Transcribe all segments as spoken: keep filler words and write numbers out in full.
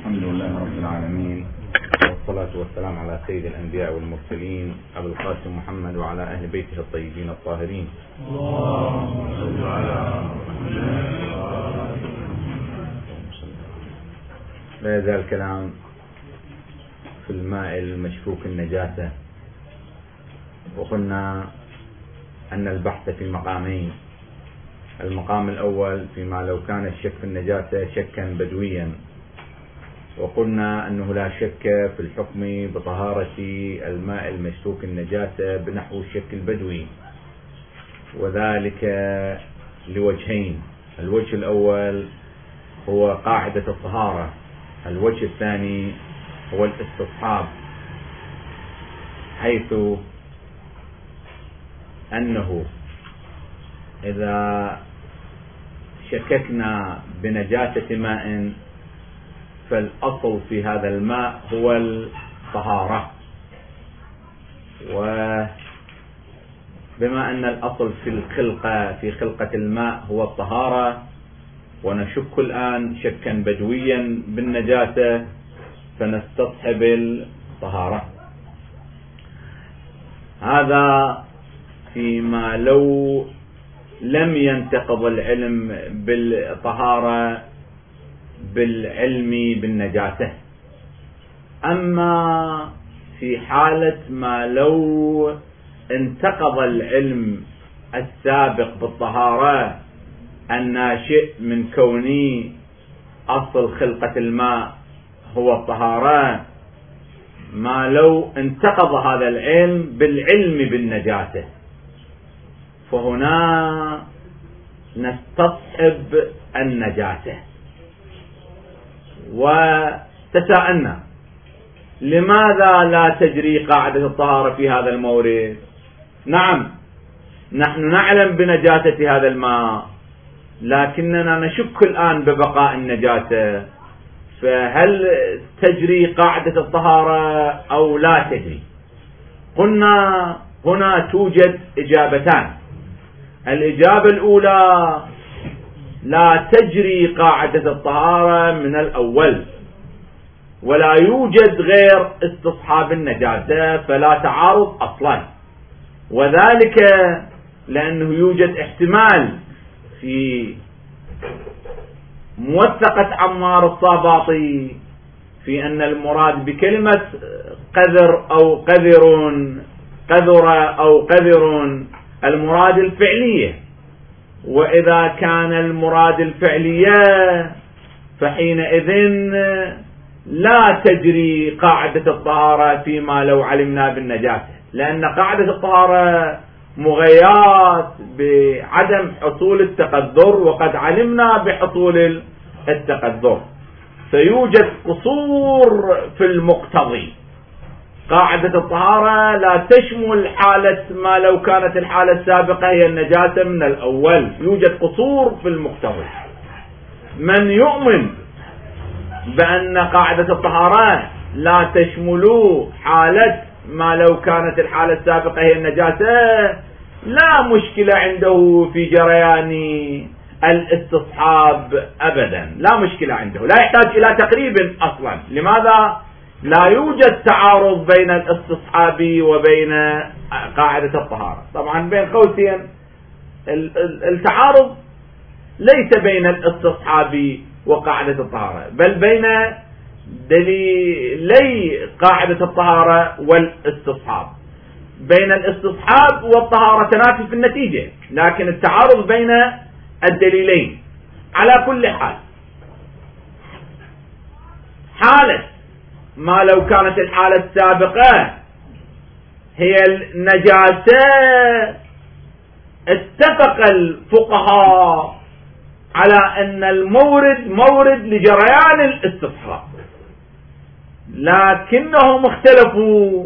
الحمد لله رب العالمين، والصلاة والسلام على سيد الأنبياء والمرسلين أبي القاسم محمد وعلى أهل بيته الطيبين الطاهرين. اللهم صل على محمد. لا يزال الكلام في الماء المشكوك النجاسة، وقلنا أن البحث في مقامين. المقام الأول فيما لو كان الشك في النجاسة شكا بدويا، وقلنا أنه لا شك في الحكم بطهارة الماء المشكوك النجاسة بنحو الشك البدوي، وذلك لوجهين. الوجه الأول هو قاعدة الطهارة، الوجه الثاني هو الاستصحاب، حيث أنه إذا شككنا بنجاسة ماء فالأصل في هذا الماء هو الطهارة، وبما أن الأصل في الخلقة في خلقة الماء هو الطهارة، ونشك الآن شكا بدويا بالنجاسة، فنستصحب الطهارة. هذا فيما لو لم ينتقض العلم بالطهارة بالعلم بالنجاسة. أما في حالة ما لو انتقض العلم السابق بالطهارة الناشئ من كوني أصل خلقة الماء هو الطهارة، ما لو انتقض هذا العلم بالعلم بالنجاسة، فهنا نستصحب النجاسة. وتساءلنا لماذا لا تجري قاعدة الطهارة في هذا المورد؟ نعم، نحن نعلم بنجاسة هذا الماء، لكننا نشك الآن ببقاء النجاسة، فهل تجري قاعدة الطهارة أو لا تجري؟ قلنا هنا توجد إجابتان. الإجابة الأولى: لا تجري قاعدة الطهارة من الأول، ولا يوجد غير استصحاب النجاسة، فلا تعارض أصلا، وذلك لأنه يوجد احتمال في موثقة عمار الصاباطي في أن المراد بكلمة قذر أو قذر قذر أو قذر المراد الفعلية، وإذا كان المراد الفعلية فحينئذ لا تجري قاعدة الطهارة فيما لو علمنا بالنجاسة، لأن قاعدة الطهارة مغيات بعدم حصول التقدر، وقد علمنا بحصول التقدر، فيوجد قصور في المقتضي. قاعدة الطهارة لا تشمل حالة ما لو كانت الحالة السابقة هي النجاسة من الأول، يوجد قصور في المقتضي. من يؤمن بأن قاعدة الطهارة لا تشمل حالة ما لو كانت الحالة السابقة هي النجاسة، لا مشكلة عنده في جريان الاستصحاب أبدا، لا مشكلة عنده، لا يحتاج إلى تقريب أصلا. لماذا؟ لا يوجد تعارض بين الاستصحاب وبين قاعدة الطهارة. طبعا بين قوسين التعارض ليس بين الاستصحاب وقاعدة الطهارة، بل بين دليلي قاعدة الطهارة والاستصحاب. بين الاستصحاب والطهارة تنافي في النتيجة، لكن التعارض بين الدليلين. على كل حال، حالة ما لو كانت الحالة السابقة هي النجاسة، اتفق الفقهاء على أن المورد مورد لجريان الاستصحاب، لكنهم اختلفوا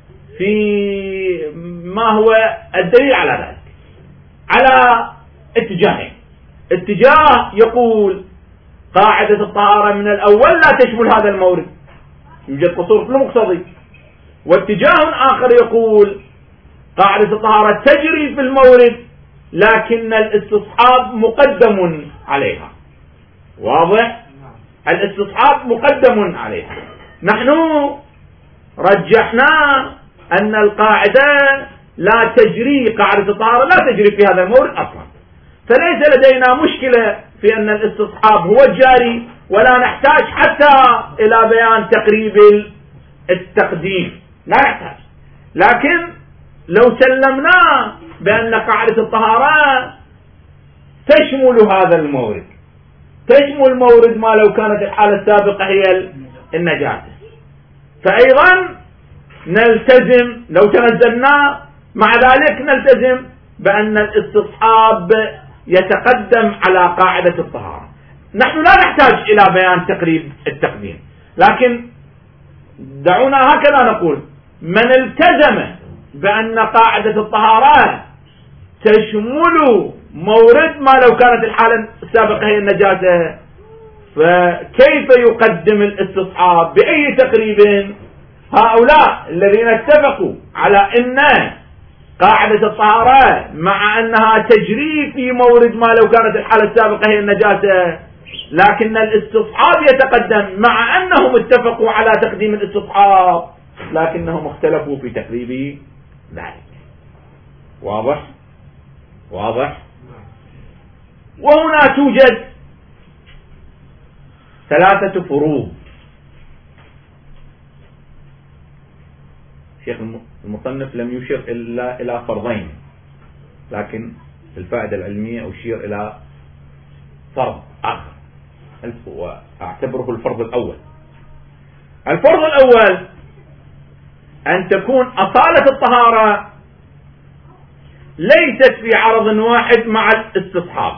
في ما هو الدليل على ذلك على اتجاهين. اتجاه يقول قاعدة الطهارة من الأول لا تشمل هذا المورد، يوجد قصور في المقتضي. واتجاه آخر يقول قاعدة الطهارة تجري في المورد، لكن الاستصحاب مقدم عليها. واضح؟ الاستصحاب مقدم عليها. نحن رجحنا أن القاعدة لا تجري، قاعدة الطهارة لا تجري في هذا المورد أصلا، فليس لدينا مشكلة في أن الاستصحاب هو الجاري، ولا نحتاج حتى إلى بيان تقريب التقديم، لا نحتاج. لكن لو سلمنا بأن قاعدة الطهارة تشمل هذا المورد، تشمل مورد ما لو كانت الحالة السابقة هي النجاسة، فأيضا نلتزم لو تنزلنا مع ذلك نلتزم بأن الاستصحاب يتقدم على قاعدة الطهارة. نحن لا نحتاج إلى بيان تقريب التقديم، لكن دعونا هكذا نقول: من التزم بأن قاعدة الطهارة تشمل مورد ما لو كانت الحالة السابقة هي النجاسة، فكيف يقدم الاستصحاب بأي تقريب؟ هؤلاء الذين اتفقوا على أن قاعدة الطهارة مع أنها تجري في مورد ما لو كانت الحالة السابقة هي النجاسة، لكن الاستصحاب يتقدم، مع أنهم اتفقوا على تقديم الاستصحاب لكنهم اختلفوا في تقريب ذلك. واضح؟ واضح؟ وهنا توجد ثلاثة فروض. شيخ المصنف لم يشر إلا إلى فرضين، لكن الفائدة العلمية أشير إلى فرض آخر وأعتبره الفرض الأول. الفرض الأول أن تكون أصالة الطهارة ليست في عرض واحد مع الاستصحاب،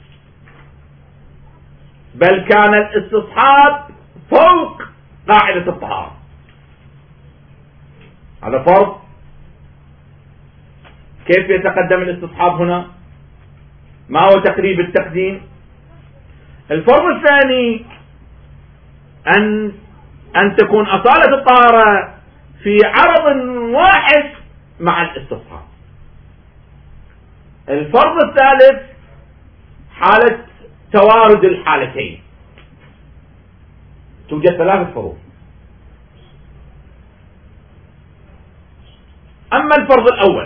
بل كان الاستصحاب فوق قاعدة الطهارة. هذا فرض. كيف يتقدم الاستصحاب هنا؟ ما هو تقريب التقديم؟ الفرض الثاني أن أن تكون أصالة الطهارة في عرض واحد مع الاستصحاب. الفرض الثالث حالة توارد الحالتين. توجد ثلاثة فروض. أما الفرض الأول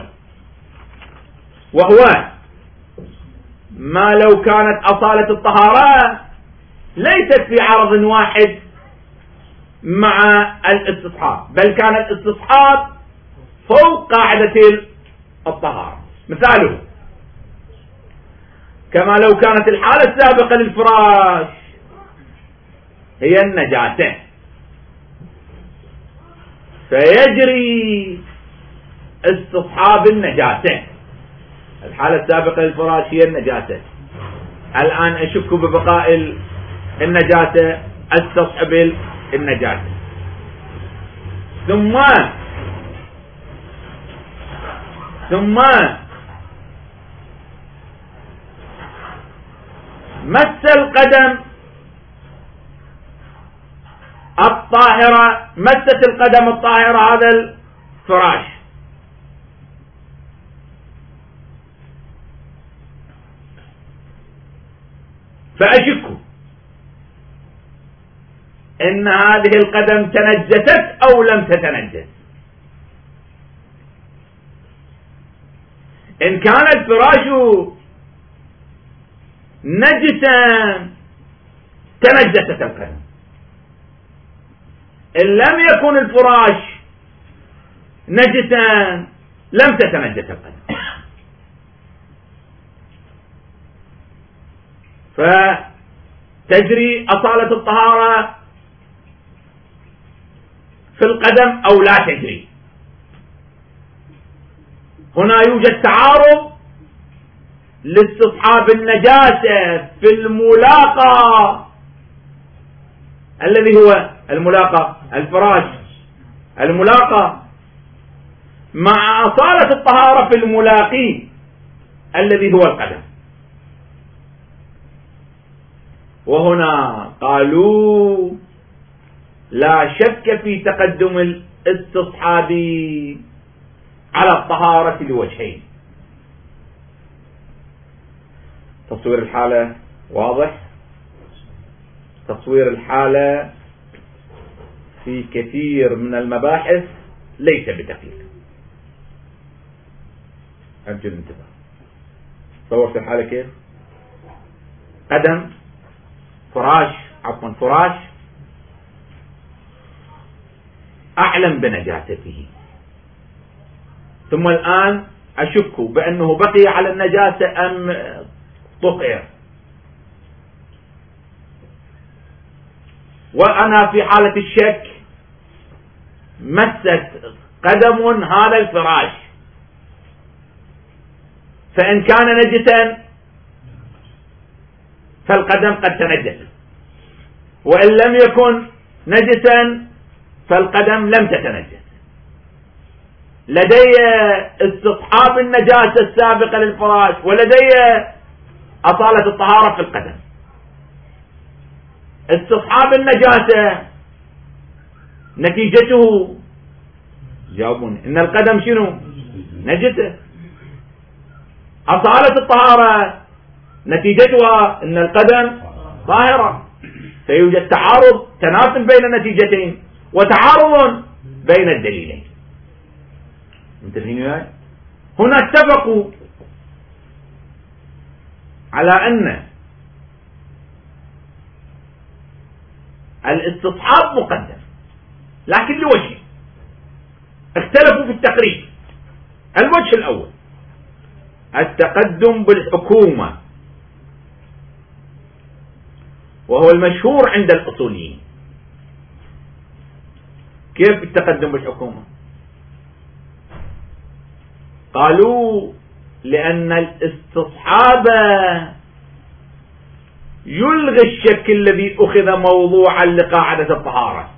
وهو ما لو كانت أصالة الطهارة ليست في عرض واحد مع الاستصحاب، بل كان الاستصحاب فوق قاعدة الطهارة. مثاله كما لو كانت الحالة السابقة للفراش هي النجاسة، فيجري استصحاب النجاسة. الحالة السابقة للفراش هي النجاسة، الآن أشك ببقاء النجاسة، استصحب النجاسة. ثم ثم مس القدم الطاهرة، مست القدم الطاهرة هذا الفراش، فأشك إن هذه القدم تنجست أو لم تتنجس. إن كان الفراش نجسا تنجست القدم، إن لم يكن الفراش نجسا لم تتنجس القدم. فتجري أصالة الطهارة في القدم أو لا تجري. هنا يوجد تعارض لاستصحاب النجاسة في الملاقى، الذي هو الملاقى الفراش، الملاقى مع أصالة الطهارة في الملاقي الذي هو القدم. وهنا قالوا لا شك في تقدم الاستصحاب على الطهارة لوجهين. تصوير الحالة واضح؟ تصوير الحالة في كثير من المباحث ليس بدقيق. أرجو الانتباه. صورت الحالة كيف؟ قدم فراش عفوا فراش أعلم بنجاسته، ثم الآن أشك بأنه بقي على النجاسة أم طهر، وأنا في حالة الشك مست قدم هذا الفراش، فإن كان نجسا فالقدم قد تنجس، وإن لم يكن نجسا فالقدم لم تتنجس. لدي استصحاب النجاسة السابقة للفراش ولدي أصالة الطهارة في القدم. استصحاب النجاسة نتيجته جاوبوني إن القدم شنو؟ نجسة. أصالة الطهارة نتيجتها إن القدم طاهرة. فيوجد تعارض، تناسب بين النتيجتين وتعارض بين الدليلين. انتبهين وياي؟ هنا اتفقوا على أن الاستصحاب مقدم، لكن لوجه اختلفوا في التقريب. الوجه الأول التقدم بالحكومة، وهو المشهور عند الأصوليين. كيف التقدم بالحكومة؟ قالوا لأن الاستصحاب يلغي الشك الذي أخذ موضوعا لقاعدة الطهارة،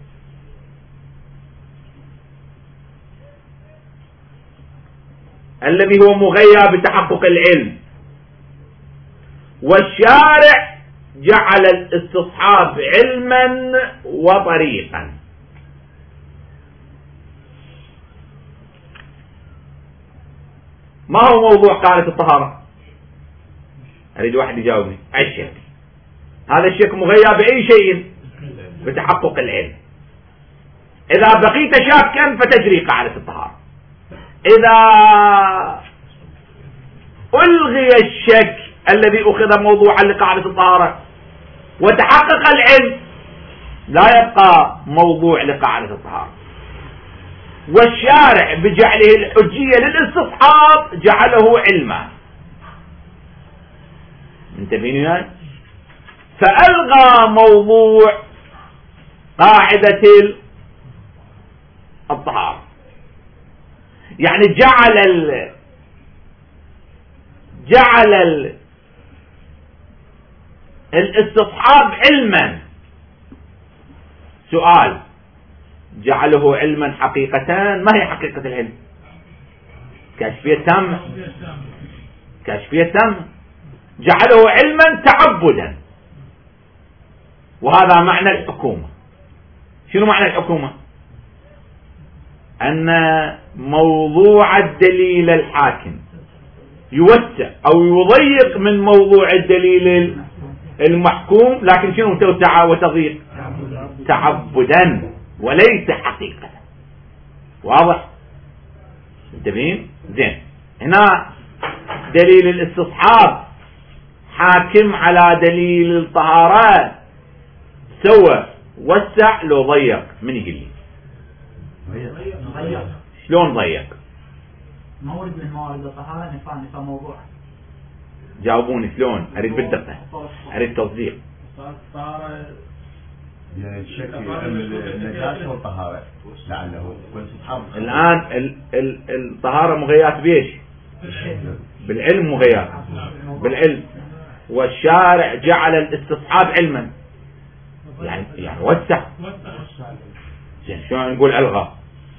الذي هو مغير بتحقق العلم، والشارع جعل الاستصحاب علما وطريقا. ما هو موضوع قاعدة الطهارة؟ أريد واحد يجاوبني. الشك. هذا الشك مغير بأي شيء؟ بتحقق العلم. إذا بقيت شاكا فتجري قاعدة الطهارة. إذا ألغي الشك الذي أخذ موضوعا لقاعدة الطهارة وتحقق العلم لا يبقى موضوع لقاعدة الطهارة. والشارع بجعله الحجية للاستصحاب جعله علما. انتبهين هاي؟ فألغى موضوع قاعدة الطهارة، يعني جعل ال جعل ال الاستصحاب علما. سؤال: جعله علما حقيقة؟ ما هي حقيقة العلم؟ كاشفية تامة. كاشفية تامة. جعله علما تعبدا، وهذا معنى الحكومة. شنو معنى الحكومة؟ أن موضوع الدليل الحاكم يوسع أو يضيق من موضوع الدليل المحكوم، لكن شنو توسع وتضيق؟ تعبدا وليس حقيقة. واضح؟ انتبهين؟ زين. هنا دليل الاستصحاب حاكم على دليل الطهارة، سوى وسع لو ضيق. من يقول لي شلون ضيق؟ مورد من موارد الطهارة نفع نفع موضوع. جاوبوني شلون؟ اريد بالدقة، اريد توضيح. يعني الشك النجاسة والطهارة لعله والاستصحاب. الآن ال ال الطهارة مغيات بيش؟ بالعلم مغيات بالعلم، والشارع جعل الاستصحاب علما، يعني يعني وسع. زين شلون نقول ألغى؟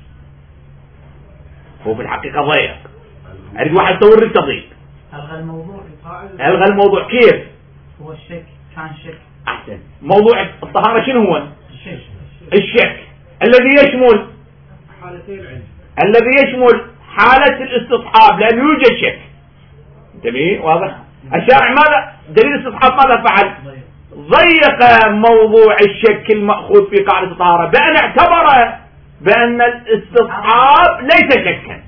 هو في الحقيقة ضيق. أريد واحد يصور لي تضييق. ألغى الموضوع. ألغى الموضوع كيف؟ هو الشك كان شك. أحسن. موضوع الطهارة شنو هو؟ الشك. الشك الذي يشمل حالتين العلم، الذي يشمل حالة الاستصحاب، لأن يوجد شك. انتبهين؟ واضح؟ الشارع ماذا؟ دليل الاستصحاب ماذا فعل؟ ضيق موضوع الشك المأخوذ في قاعدة الطهارة بأن اعتبر بأن الاستصحاب ليس شكا.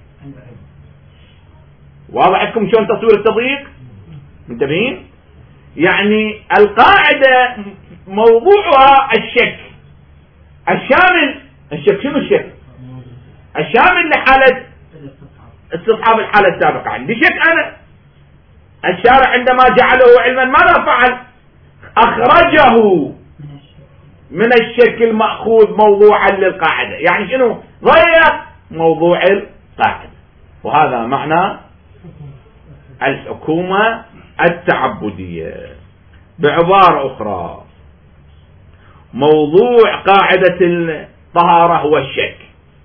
واضح لكم شلون تصوير التضييق؟ منتبهين؟ يعني القاعدة موضوعها الشك الشامل. الشك شنو الشك؟ الشامل لحالة استصحاب الحالة السابقة. عندي شك أنا. الشارع عندما جعله علما ماذا فعل؟ أخرجه من الشك المأخوذ موضوعا للقاعدة. يعني شنو؟ ضيق موضوع القاعدة. وهذا معنى الحكومة التعبدية. بعبارة أخرى، موضوع قاعدة الطهارة هو الشك،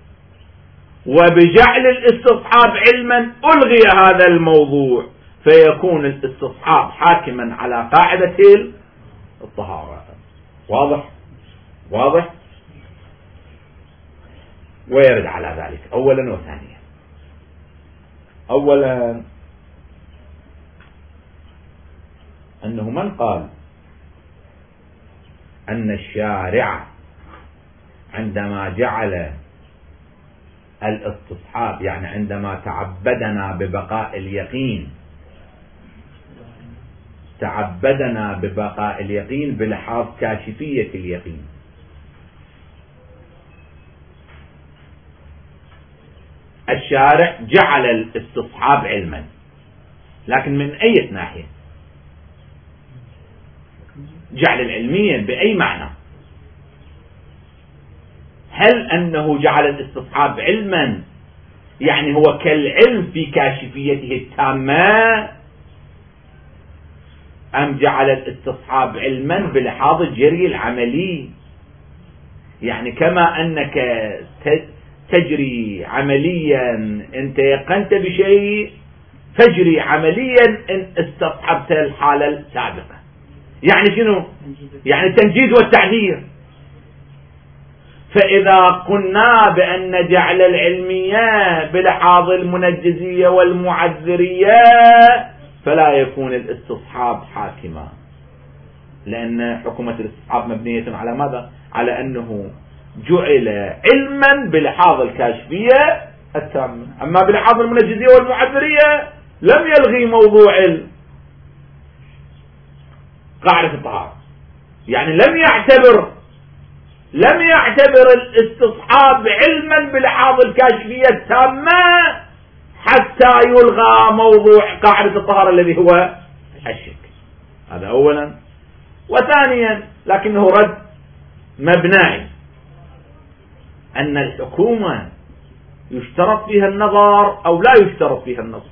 وبجعل الاستصحاب علما ألغي هذا الموضوع، فيكون الاستصحاب حاكما على قاعدة الطهارة. واضح؟ واضح؟ ويرد على ذلك أولا وثانيا. أولا أنه من قال أن الشارع عندما جعل الاستصحاب، يعني عندما تعبدنا ببقاء اليقين، تعبدنا ببقاء اليقين بلحاظ كاشفية اليقين، الشارع جعل الاستصحاب علما، لكن من أي ناحية؟ جعل العلمية بأي معنى؟ هل أنه جعل الاستصحاب علما يعني هو كالعلم في كاشفيته التامة، أم جعل الاستصحاب علما بلحاظ الجري العملي؟ يعني كما أنك تجري عمليا إن تيقنت بشيء فجري عمليا إن استصحبت الحالة السابقة. يعني شنو؟ يعني التنجيز والتعذير. فإذا قلنا بأن جعل العلمية بلحاظ المنجزية والمعذرية فلا يكون الاستصحاب حاكما، لأن حكومة الاستصحاب مبنية على ماذا؟ على أنه جعل علما بلحاظ الكاشفية التامة، أما بلحاظ المنجزية والمعذرية لم يلغي موضوع قاعدة الطهارة. يعني لم يعتبر لم يعتبر الاستصحاب علما بلحاظ الكاشفية التامة حتى يلغى موضوع قاعدة الطهارة الذي هو الشك. هذا أولا. وثانيا لكنه رد مبنائي، أن الحكومة يشترط فيها النظر أو لا يشترط فيها النظر.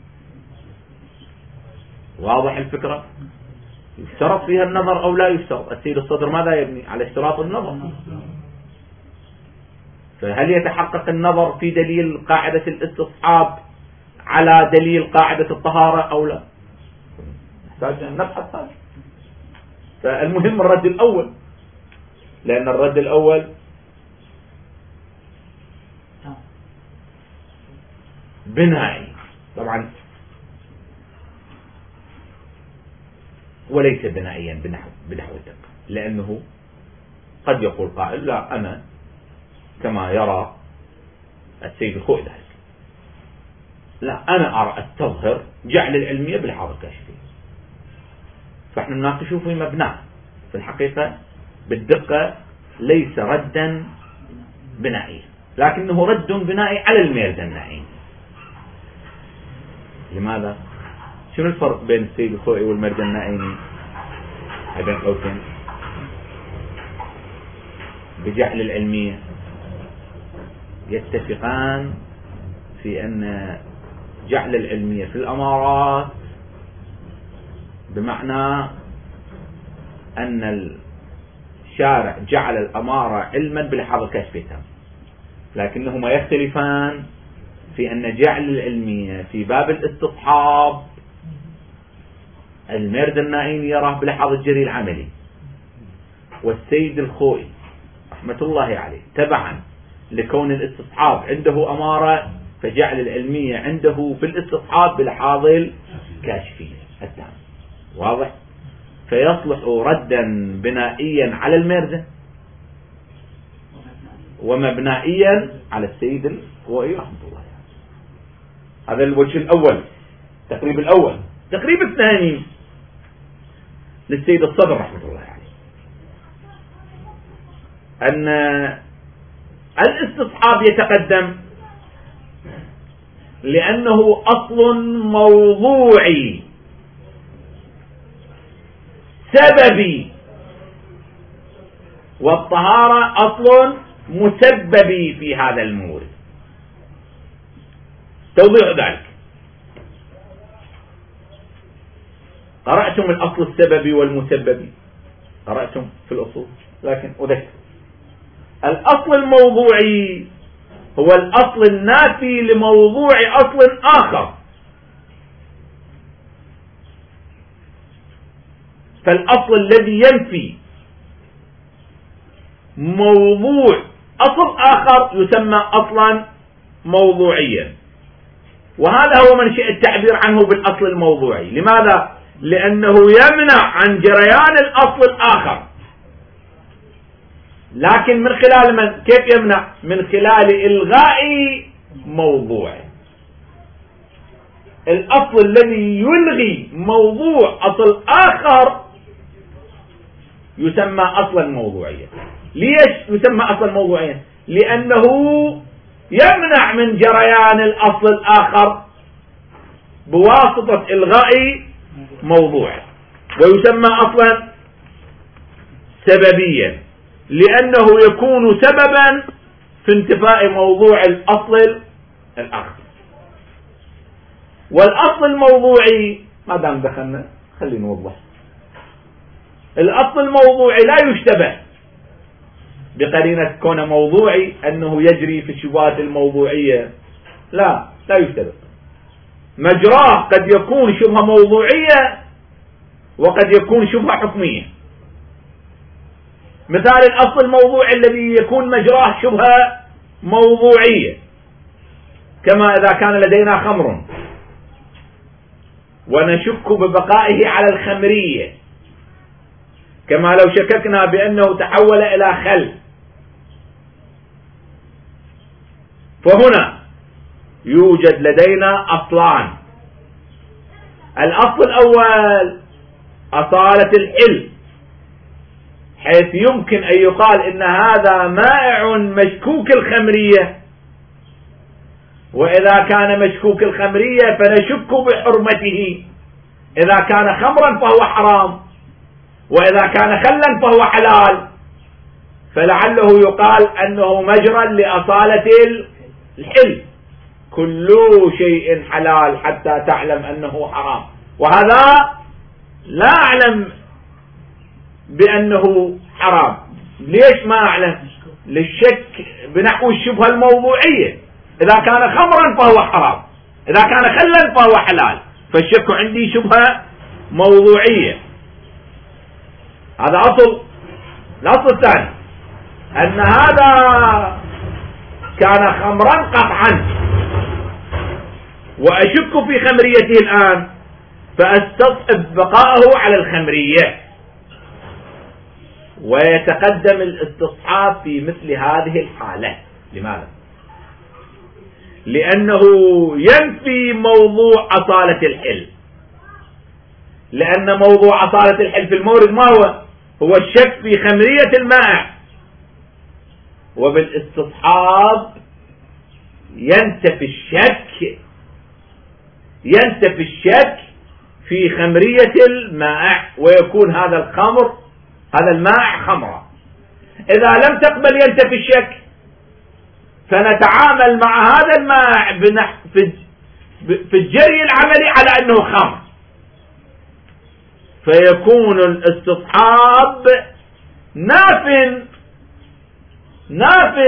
واضح الفكرة؟ يشترط فيها النظر أو لا يشترط. السيد الصدر ماذا يبني؟ على اشتراط النظر. فهل يتحقق النظر في دليل قاعدة الاستصحاب على دليل قاعدة الطهارة أو لا؟ نحتاج أن نبحث هذا. فالمهم الرد الأول، لأن الرد الأول بنائي طبعا، وليس بنائيا بنحو بنحو الدقة، لأنه قد يقول قائل لا أنا كما يرى السيد الخوئي ذلك، لا أنا أرى التظهر جعل العلمية بالحاضر الكاشفية. فإحنا نناقشه في مبناه، في الحقيقة بالدقة ليس ردا بنائيا، لكنه رد بنائي على الميردنائي. لماذا؟ شنو الفرق بين السيد الخوئي والمردنائي بين قوسين؟ بجعل العلمية يتفقان في أن جعل العلمية في الأمارات بمعنى أن الشارع جعل الأمارة علما بلحاظ الكشف التام، لكنهما يختلفان في أن جعل العلمية في باب الاستصحاب المردنائي يراه بلحاظ الجري العملي، والسيد الخوئي رحمة الله عليه تبعا لكون الاستصحاب عنده أمارة فجعل العلمية عنده في الاستصحاب بلحاظ الكاشفية التام. واضح؟ فيصلح ردا بنائيا على الميرزا ومبنائيا على السيد الخوئي رحمه الله. هذا الوجه الأول، التقريب الأول. التقريب الثاني للسيد الصدر رحمه الله عليه، أن الاستصحاب يتقدم لأنه أصل موضوعي سببي، والطهارة أصل مسببي في هذا المورد. توضيح ذلك: قرأتم الأصل السببي والمسببي، قرأتم في الأصول، لكن أذكر الأصل الموضوعي هو الأصل النافي لموضوع أصل آخر. فالأصل الذي ينفي موضوع أصل آخر يسمى أصلا موضوعيا، وهذا هو منشأ التعبير عنه بالأصل الموضوعي. لماذا؟ لأنه يمنع عن جريان الأصل الآخر، لكن من خلال من؟ كيف يمنع؟ من خلال إلغاء موضوع. الأصل الذي يلغي موضوع أصل آخر يسمى أصلا موضوعيا. ليش يسمى أصلا موضوعيا؟ لأنه يمنع من جريان الأصل الآخر بواسطة إلغاء موضوع، ويسمى أصلا سببيا لأنه يكون سببا في انتفاء موضوع الأصل الآخر. والأصل الموضوعي، ما دام دخلنا خلينا نوضح، الأصل الموضوعي لا يشتبه بقرينة كونه موضوعي أنه يجري في الشبهات الموضوعية، لا لا يشتبه. مجراه قد يكون شبهة موضوعية وقد يكون شبهة حكمية. مثال الأصل الموضوعي الذي يكون مجراه شبهة موضوعية، كما إذا كان لدينا خمر ونشك ببقائه على الخمرية، كما لو شككنا بأنه تحول إلى خل. فهنا يوجد لدينا أصلان: الأصل الأول أصالة الحل، حيث يمكن أن يقال إن هذا مائع مشكوك الخمرية، وإذا كان مشكوك الخمرية فنشك بحرمته. إذا كان خمرا فهو حرام، وإذا كان خلا فهو حلال، فلعله يقال أنه مجرى لأصالة الحل. كل شيء حلال حتى تعلم أنه حرام، وهذا لا أعلم بأنه حرام. ليش ما أعلم؟ للشك بنحو الشبهة الموضوعية. إذا كان خمرا فهو حرام، إذا كان خلا فهو حلال، فالشك عندي شبهة موضوعية. هذا أصل. الأصل الثاني أن هذا كان خمرا قطعا وأشك في خمريته الآن، فأستصحب بقاءه على الخمرية. ويتقدم الاستصحاب في مثل هذه الحالة. لماذا؟ لأنه ينفي موضوع أصالة الحل، لأن موضوع أصالة الحل في المورد ما هو؟ هو الشك في خمرية المائع، وبالاستصحاب ينتفي الشك ينتفي الشك في خمرية المائع، ويكون هذا الخمر هذا المائع خمرا. إذا لم تقبل ينتفي الشك، فنتعامل مع هذا المائع في الجري العملي على أنه خمر، فيكون الاستصحاب ناف ناف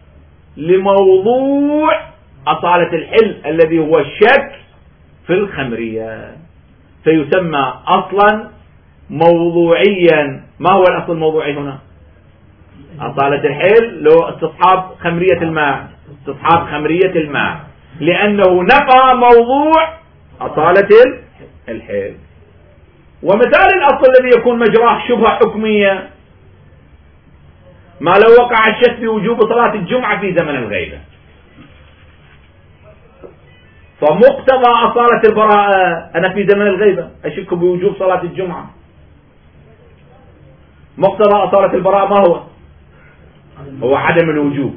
لموضوع أصالة الحل الذي هو الشك في الخمرية، فيسمى أصلا موضوعيا. ما هو الأصل الموضوعي هنا؟ أصالة الحل لو استصحاب خمرية الماء، استصحاب خمرية الماء، لأنه نفى موضوع أصالة الحل. ومثال الأصل الذي يكون مجراه شبهة حكمية ما لو وقع الشك بوجوب صلاة الجمعة في زمن الغيبة، فمقتضى أصالة البراءة أنا في زمن الغيبة أشك بوجوب صلاة الجمعة، مقتضى أصالة البراءة ما هو؟ هو عدم الوجوب.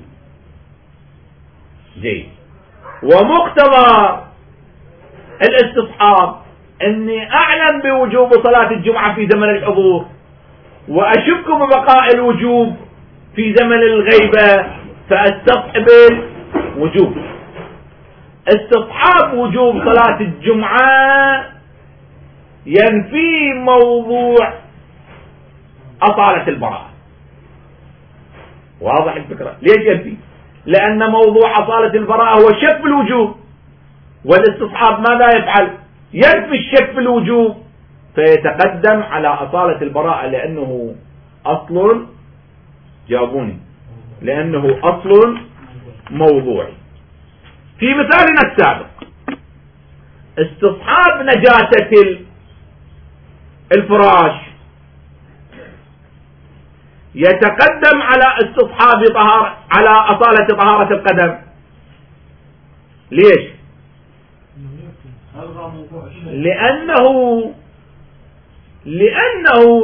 جيد. ومقتضى الاستصحاب أني أعلم بوجوب صلاة الجمعة في زمن الحضور وأشك ببقاء الوجوب في زمن الغيبة فأستصحب الوجوب. استصحاب وجوب صلاة الجمعة ينفي موضوع أصالة البراءة. واضح الفكرة؟ ليش ينفي؟ لأن موضوع أصالة البراءة هو شك بالوجوب، والاستصحاب ماذا يفعل؟ ينفي الشك بالوجوب فيتقدم على أصالة البراءة لأنه أصل، جاوبوني، لأنه أصل موضوعي. في مثالنا السابق استصحاب نجاسة الفراش يتقدم على استصحاب طهارة على أصالة طهارة القدم. ليش؟ لأنه لأنه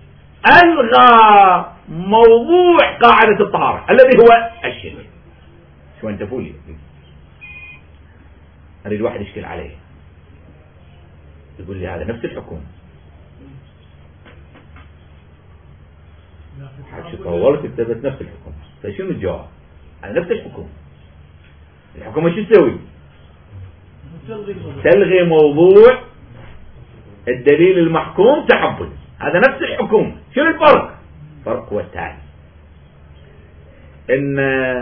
ألغى موضوع قاعدة الطهارة الذي هو الشرك. شو أنت فولي أريد واحد يشكل عليه يقول لي هذا نفس الحكم. حكي طولت اكتبت نفس الحكم، فشنو الجواب؟ على نفس الحكم. الحكم ايش تسوي؟ تلغي موضوع الدليل المحكوم تحبل. هذا نفس الحكم. شنو الفرق؟ الفرق هو التالي: ان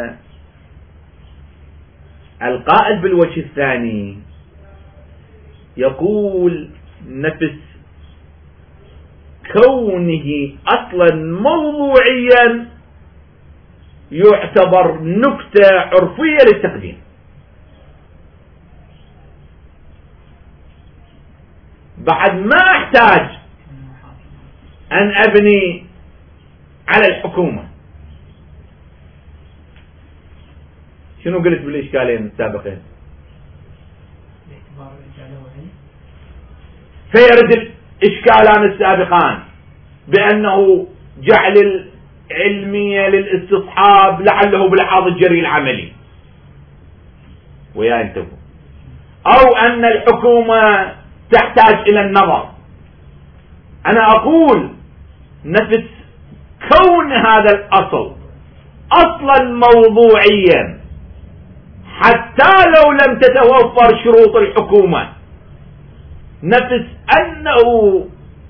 القائل بالوجه الثاني يقول نفس كونه اصلا موضوعيا يعتبر نكتة عرفية للتقديم. بعد ما احتاج ان ابني على الحكومة. شنو قلت بالاشكالين السابقين؟ فيرد الاشكالان السابقان بانه جعل العلمية للاستصحاب لعله بلحاظ الجري العملي ويا انتبهوا، او ان الحكومة تحتاج الى النظر. انا اقول نفس كون هذا الاصل اصلا موضوعيا حتى لو لم تتوفر شروط الحكومة، نفس انه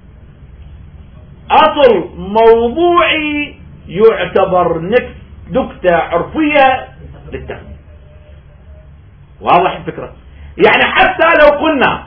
اصل موضوعي يعتبر نكتة عرفية للتقديم. واضح الفكرة؟ يعني حتى لو قلنا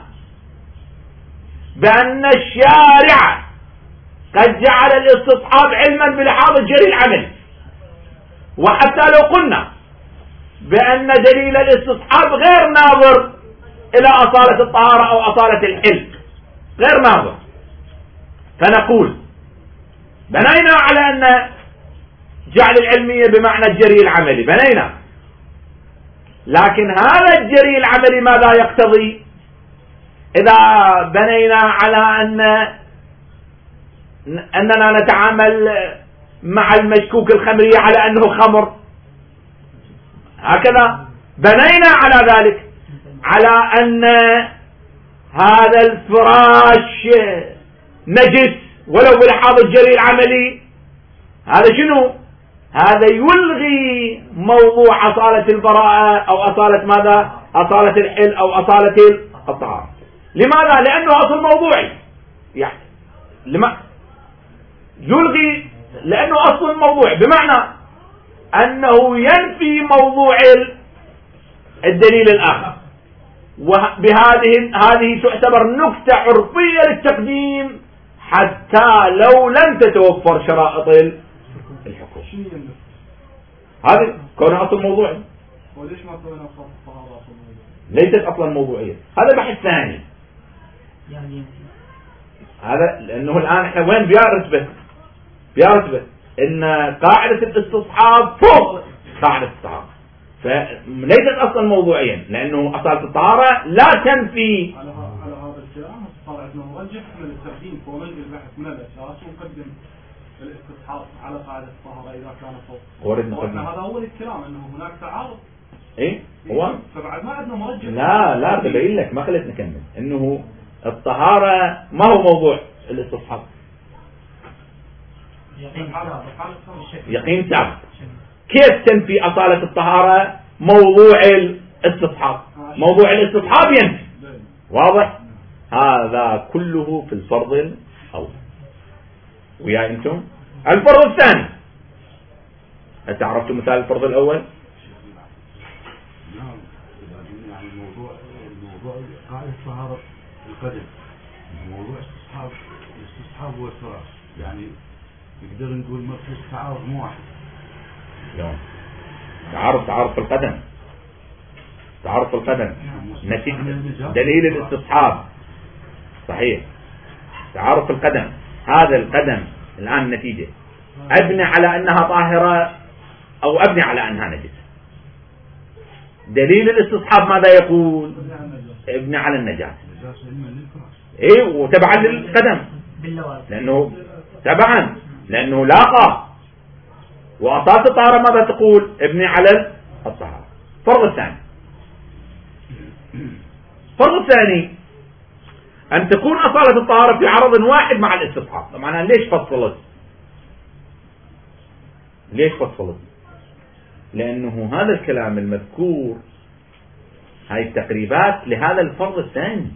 بأن الشارع قد جعل الاستصحاب علما بلحاظ الجري العملي، وحتى لو قلنا بأن دليل الاستصحاب غير ناظر إلى أصالة الطهارة أو أصالة الحل، غير ناظر، فنقول بنينا على أن جعل العلمية بمعنى الجري العملي، بنينا، لكن هذا الجري العملي ماذا يقتضي؟ إذا بنينا على أن أننا نتعامل مع المشكوك الخمرية على أنه خمر، هكذا بنينا على ذلك على أن هذا الفراش نجس ولو بلحاظ الجري العملي، هذا شنو؟ هذا يلغي موضوع أصالة البراءة أو أصالة ماذا؟ أصالة الحل أو أصالة الطهارة. لماذا؟ لأنه أصل موضوعي. يعني لما يلغي لأنه أصل موضوعي بمعنى أنه ينفي موضوع الدليل الآخر، وبهذه هذه تعتبر نكتة عرفية للتقديم حتى لو لم تتوفر شرائط الحكم. هذه كونها أصل موضوعي. وليش ما سوينا أصل الطهارة؟ ليست أصلا موضوعية، هذا بحث ثاني. هذا لأنه الآن احنا وين بيرتبه بيرتبه إن قاعدة الاستصحاب فوق قاعدة الطهارة، فليست أصلا موضوعيا، لأنه أصالة الطهارة لا تنفي. على على هذا الكلام صار عندنا مرجح من التقديم فوق البحث من الأساس ونقدم الاستصحاب على قاعدة الطهارة إذا كان فوق. وردنا هذا أول الكلام إنه هناك تعارض. إيه هو فبعد ما عندنا مرجح. لا لا ببين لك ما خليت نكمل إنه الطهارة ما هو موضوع الاستصحاب. يقين ثابت. كيف تنفي أصالة الطهارة موضوع الاستصحاب؟ موضوع الاستصحاب ينفي. واضح؟ هذا كله في الفرض الأول. ويا أنتم الفرض الثاني، هل تعرفتم مثال الفرض الأول؟ نعم. يعني الموضوع الموضوع قاعدة الطهارة القدم، موضوع استصحاب الاستصحاب والفراغ، يعني نقدر نقول ما في تعارض مو واحد. يوم تعارض تعارض في القدم، تعارض في القدم نتيجة دليل الاستصحاب صحيح. تعارض في القدم، هذا القدم الآن نتيجة أبني على أنها طاهرة أو أبني على أنها نجسة. دليل الاستصحاب ماذا يقول؟ ابني على النجاسة. ايه وتبعا للقدم لأنه تبعا لأنه لاقى. وأصالة الطهارة ماذا تقول؟ ابني على الطهارة. الفرض الثاني، الفرض الثاني أن تكون أصالة الطهارة في عرض واحد مع الاستصحاب. طبعا ليش فصلت؟ ليش فصلت؟ لأنه هذا الكلام المذكور هاي التقريبات لهذا الفرض الثاني.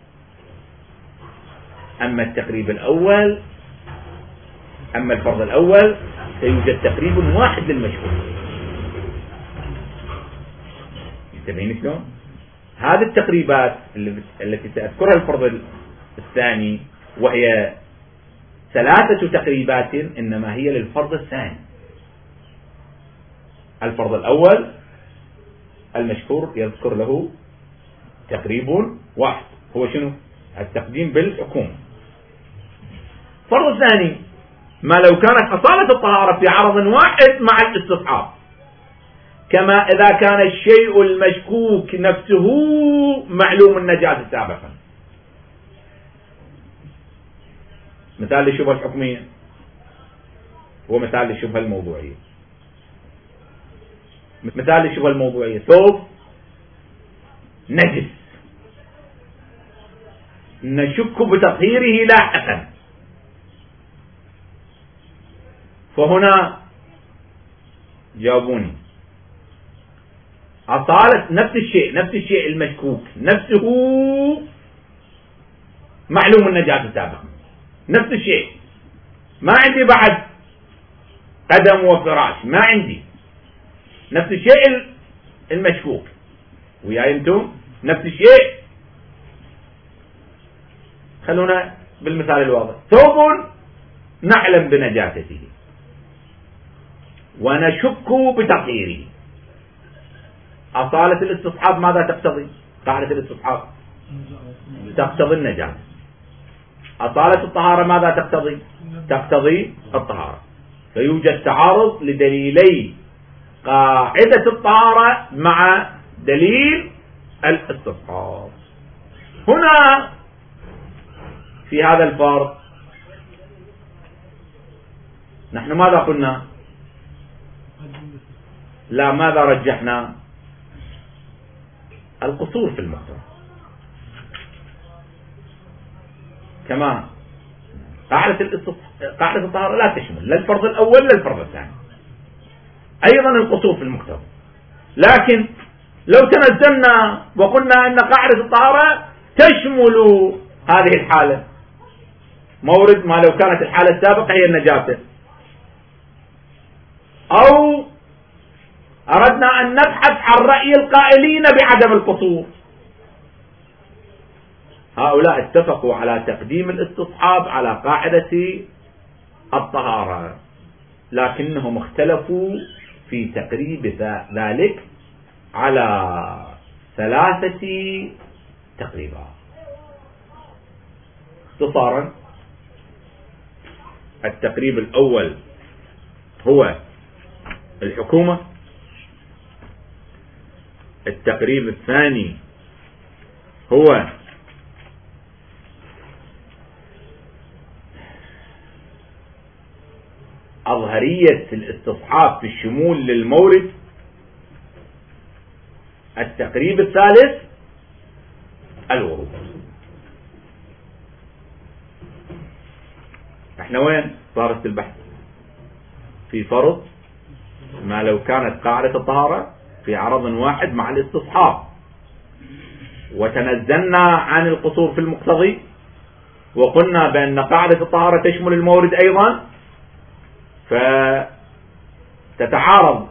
أما التقريب الأول أما الفرض الأول سيوجد تقريب واحد للمشهور. انتبهين شلون؟ هذه التقريبات التي سأذكرها الفرض الثاني وهي ثلاثة تقريبات إنما هي للفرض الثاني. الفرض الأول المشهور يذكر له تقريب واحد هو شنو؟ التقديم بالحكومة. الفرض الثاني ما لو كانت أصالة الطهارة في عرض واحد مع الاستصحاب، كما إذا كان الشيء المشكوك نفسه معلوم النجاسة سابقا. مثال للشبهة الحكمية ومثال للشبهة الموضوعية. مثال للشبهة الموضوعية ثوب نجس نشك بتطهيره لاحقا، فهنا جاوبوني أصالة نفس الشيء نفس الشيء المشكوك نفسه معلوم النجاسة سابقا، نفس الشيء. ما عندي بعد قدم وفراش، ما عندي نفس الشيء المشكوك. ويا انتم نفس الشيء. خلونا بالمثال الواضح، ثوب نعلم بنجاسته ونشك بتطهيره. أصالة الاستصحاب ماذا تقتضي؟ قاعدة الاستصحاب تقتضي النجاسة. أصالة الطهارة ماذا تقتضي؟ تقتضي الطهارة. فيوجد تعارض لدليلي قاعدة الطهارة مع دليل الاستصحاب. هنا في هذا الفرض نحن ماذا قلنا؟ لا، ماذا رجحنا؟ القصور في المقدار. كما قاعدة قاعدة الطهارة لا تشمل لا الفرض الأول لا الفرض الثاني، أيضا القصور في المقدار. لكن لو تنزلنا وقلنا أن قاعدة الطهارة تشمل هذه الحالة، مورد ما لو كانت الحالة السابقة هي النجاسة، أو أردنا أن نبحث عن رأي القائلين بعدم القصور، هؤلاء اتفقوا على تقديم الاستصحاب على قاعدة الطهارة، لكنهم اختلفوا في تقريب ذلك على ثلاثة تقريبات. اختصارا التقريب الأول هو الحكومة، التقريب الثاني هو أظهرية الاستصحاب في الشمول للمورد، التقريب الثالث الورود. احنا وين صارت البحث؟ في فرض ما لو كانت قاعدة الطهارة في عرض واحد مع الاستصحاب، وتنزلنا عن القصور في المقتضي وقلنا بأن قاعدة الطهارة تشمل المورد أيضا، فتتعارض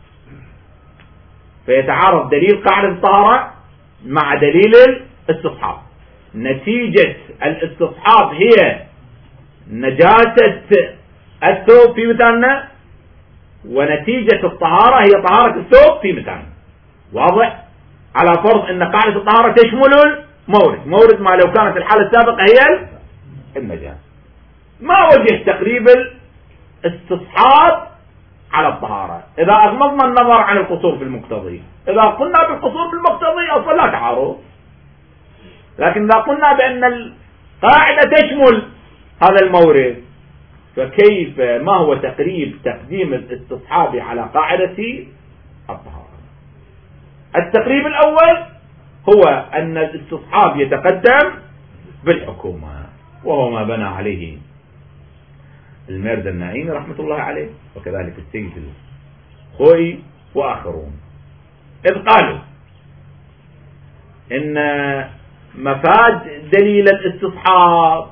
فيتعارض دليل قاعدة الطهارة مع دليل الاستصحاب. نتيجة الاستصحاب هي نجاسة الثوب في مثالنا، ونتيجة الطهارة هي طهارة الثوب في مثالنا. واضح؟ على فرض ان قاعدة الطهارة تشمل المورد، مورد ما لو كانت الحالة السابقة هي النجاسة. ما وجه تقريب الاستصحاب على الطهارة إذا أغمضنا النظر عن القصور في المقتضي؟ إذا قلنا بالقصور في المقتضي أصلا لا تعارض، لكن إذا قلنا بأن القاعدة تشمل هذا المورد، فكيف ما هو تقريب تقديم الاستصحاب على قاعدة الطهارة؟ التقريب الأول هو أن الاستصحاب يتقدم بالحكومة، وهو ما بنى عليه الميرزا النعيمي رحمة الله عليه، وكذلك السيد الخوئي وآخرون، إذ قالوا إن مفاد دليل الاستصحاب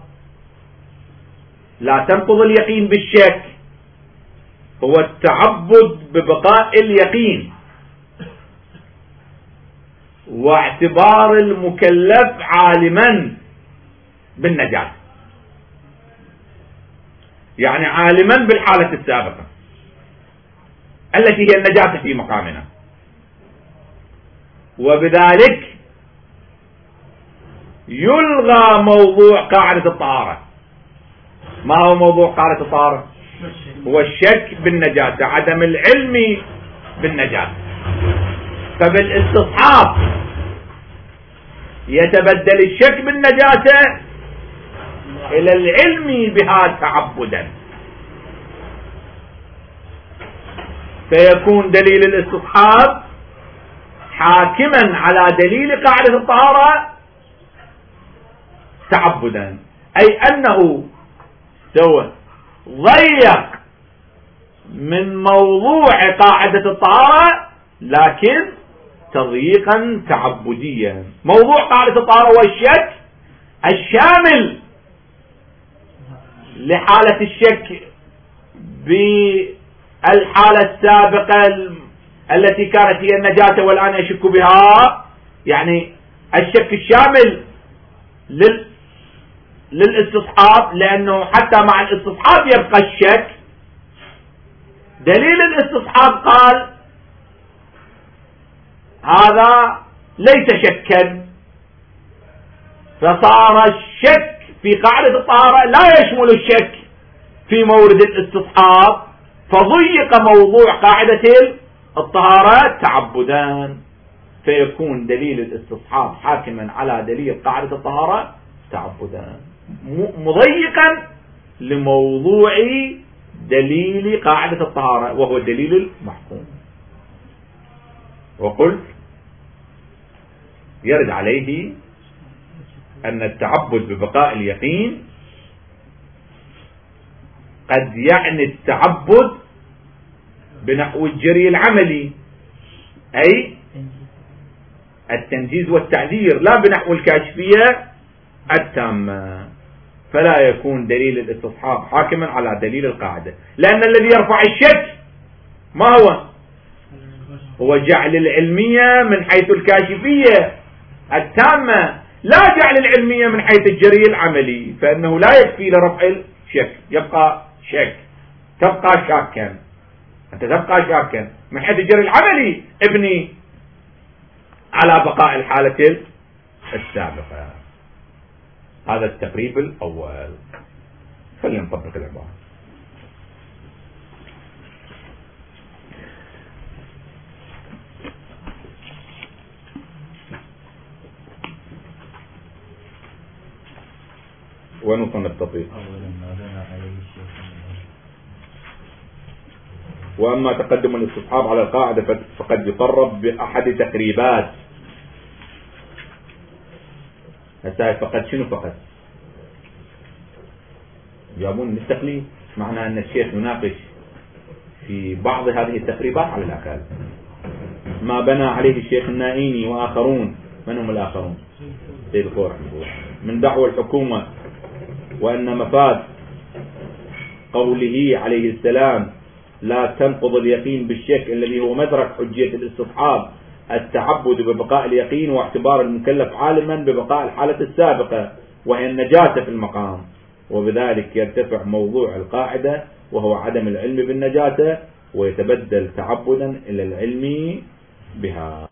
لا تنقض اليقين بالشك، هو التعبد ببقاء اليقين واعتبار المكلف عالما بالنجاة، يعني عالما بالحالة السابقة التي هي النجاة في مقامنا، وبذلك يلغى موضوع قاعدة الطهارة. ما هو موضوع قاعدة الطهارة؟ هو الشك بالنجاسة، عدم العلم بالنجاسة. فبالاستصحاب يتبدل الشك بالنجاسة إلى العلم بها تعبدا، فيكون دليل الاستصحاب حاكما على دليل قاعدة الطهارة تعبدا، أي أنه سوى ضيق من موضوع قاعدة الطهارة لكن تضييقا تعبديا. موضوع قاعدة الطهارة هو الشك الشامل لحالة الشك بالحالة السابقة التي كانت هي النجاسة والآن يشك بها، يعني الشك الشامل لل للاستصحاب، لأنه حتى مع الاستصحاب يبقى الشك. دليل الاستصحاب قال هذا ليس شكا، فصار الشك في قاعدة الطهارة لا يشمل الشك في مورد الاستصحاب، فضيق موضوع قاعدة الطهارة تعبدان، فيكون دليل الاستصحاب حاكما على دليل قاعدة الطهارة تعبدان، مضيقا لموضوع دليل قاعدة الطهارة وهو الدليل المحكوم. وقلت يرد عليه أن التعبد ببقاء اليقين قد يعني التعبد بنحو الجري العملي، أي التنجيز والتعذير، لا بنحو الكاشفية التامة، فلا يكون دليل الاستصحاب حاكما على دليل القاعدة، لأن الذي يرفع الشك ما هو؟ هو جعل العلمية من حيث الكاشفية التامة، لا جعل العلمية من حيث الجري العملي، فإنه لا يكفي لرفع الشك، يبقى شك، تبقى شاكا، أنت تبقى شاكا من حيث الجري العملي ابني على بقاء الحالة السابقة. هذا التقريب الأول. خلينا نطبق العبارة. وين وصلنا التطبيق؟ وأما تقدم الاستصحاب على القاعدة فقد يقرب بأحد تقريبات. هسه فقد شنو فقد؟ جابون من التقليد، معنى أن الشيخ يناقش في بعض هذه التقريبات على الأقل ما بنى عليه الشيخ النائيني وآخرون. من هم الآخرون؟ سيد الخور رحمه الله، من دعوى الحكومة وأن مفاد قوله عليه السلام لا تنقض اليقين بالشك الذي هو مدرك حجية الاستصحاب التعبد ببقاء اليقين واعتبار المكلف عالما ببقاء الحالة السابقة وهي النجاة في المقام، وبذلك يرتفع موضوع القاعدة وهو عدم العلم بالنجاة ويتبدل تعبدا إلى العلم بها.